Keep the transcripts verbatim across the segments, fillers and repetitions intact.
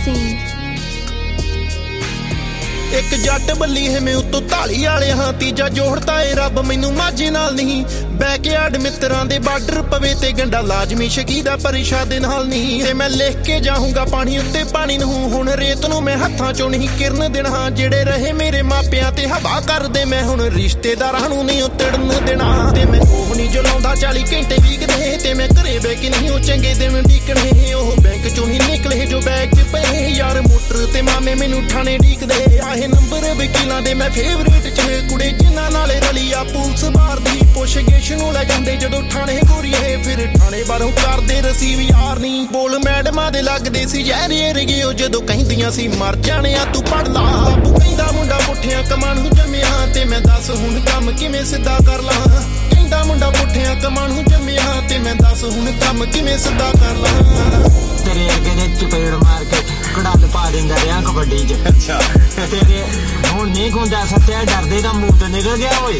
एक जट बल्ली है मैं उत्तों धाली वाले हाँ तीजा जोड़ता है रब मैनू माझे नाल नहीं बैकयार्ड मित्रां दे बार्डर पवे ते गंडा लाजमी शकीदा परिशा दे नाल नहीं ते मैं लिख के जाऊंगा पानी उत्ते पानी नूं हुण रेत नूं मैं हत्थां चों नहीं किरन देना जेड़े रहे मेरे मापियां ते हवा कर दे मैं हुण रिश्तेदारां नूं नहीं उतड़न देना ते मैं कोह नहीं जलाउंदा चाली घंटे वीकदे ते मैं घरे बह के नहीं ओ चंगे दिन ढीकणे ओह बैंक चों ही निकले जो बैग च पए यार मोटर ते मामे मैनू ठाणे ढीकदे आहे नंबर वकीलां दे मैं फेवरेट च कुड़े जिन्हां नाले रली आ पुलिस बार दी पुछगिछ नूं लै जांदे जदों ठाणे गोरीए फिर ठाणे बारों करदे रसीव यार नी बोल मैडमां दे लगदे सी जहरे रगे ओ जदों कहिंदियां सी मर जाणे आ तू पढ़ ला बापू कहंदा मुंडा पुठियां कमाणू जम्मिया ते मैं दस हुण काम किवें सिद्धा कर ला कहंदा मुंडा पुठियां कमाणू जम्मिया ते मैं दस हुण काम किवें सिद्धा कर ला तेरे अगे दे चपेड़ मार के कड़ाल पा देंदा रिया कबड्डी च अच्छा तेरे हुण नहीं खुंदा सत्या डरदे दा मूंह ते निकल गया ओए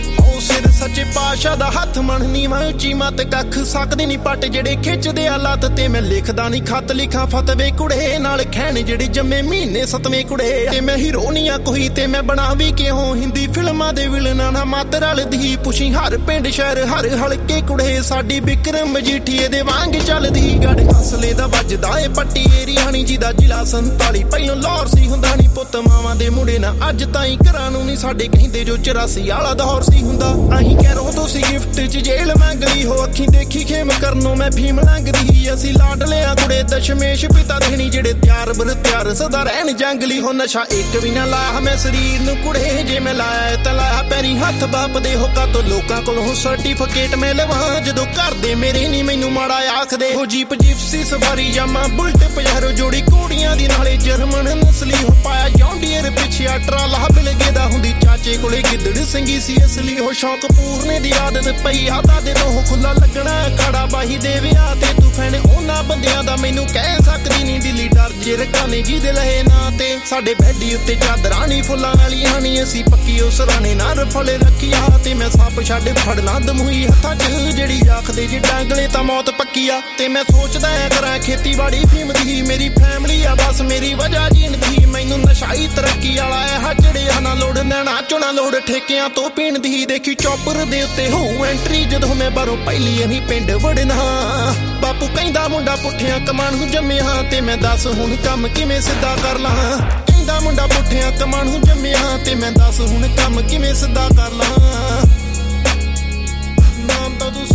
सिर सच्चे पातशाह दा हथ मननी मैं उची मत कख सकदे नहीं पट जेड़े खिचदे आ लत ते मैं लिखदा नहीं खत लिखां फतवे कुड़े नाल खैण जेड़े जम्मे महीने सतवें कुड़े ते मैं हीरो नहीं आ कोई ते मैं बना भी किहों हिंदी फिल्मां दे विलना ना मत रलदी पुछी हर पिंड शहर हर हलके कुड़े साडी बिक्रम मजीठीए दे वांग चलदी गड़ असले दा वजदा ए पट्टी एरियाणी जी दा जिला संताली पहिलों लाहौर सी हुंदा नहीं पुੱਤ मावां दे मुंडे ना अज ताईं घरां नूं नहीं साडे कहिंदे जो चौरासी वाला दौर सी हुंदा अहीं कहरो तुसी गिफ्ट च जेल मंगली हो अखीं देखी खेम करनो मैं भीम लंघदी असी लाडलियां कुड़े दशमेश पिता देनी जेड़े त्यार बर त्यार सदा रहन जंगली हो नशा एक भी ना ला मैं शरीर नूं कुड़े जे मैं लाया ते लाया पैरी हथ बाप दे होका तो लोकां कोलों सर्टिफिकेट मैं लवां जदों घर दे मेरे नहीं मैनू माड़ा आखदे हो जीप जिप्सी सफारी जामा बुलट पजारो जोड़ी घोड़ियां दी नाले जर्मन नस्ली हो पाया जॉन्डियर पिछे ट्राला बिलगे दा हुंदी चाचे कोले गिद्दड़ संगी सी असली हो शौक पूरने दी आदत पई आदा दे रोह खुला लगना काड़ा बाही दे विआह ते तू फैन ओना बंदियां दा मैनू कह सकदी नहीं दिली डर जे रकाने जी दे लहे ना ते साडे बैडी उत्ते चादरां नी फुल्लां वालियां नी असी पक्की उस राणे ना रफले रखिया ते मैं सप छड्ड फड़ना दमूई हत्थां च जेड़ी आखदे जे डांगले तां मौत पक्की आ ते मैं सोचदा ऐ करां खेतीबाड़ी फीम दी मेरी फैमिली आ बस मेरी वजह जीन दी मैनू नशाई तरक्की वाला ऐ हा जड़िया ना लोड़ नैना चोना लोड़ ठेकियां तो पीण दी देखी चौपर दे उत्ते हो एंट्री जदों मैं बारों पहली अहीं पिंड वड़ना बापू कहंदा मुंडा पुठियां कमाणू जम्मिया ते मैं दस हुण काम किवें सिद्धा कर ला कहंदा मुंडा पुठियां कमाणू जम्मिया ते मैं दस हुण काम किवें सिद्धा कर ला नाम तां तूं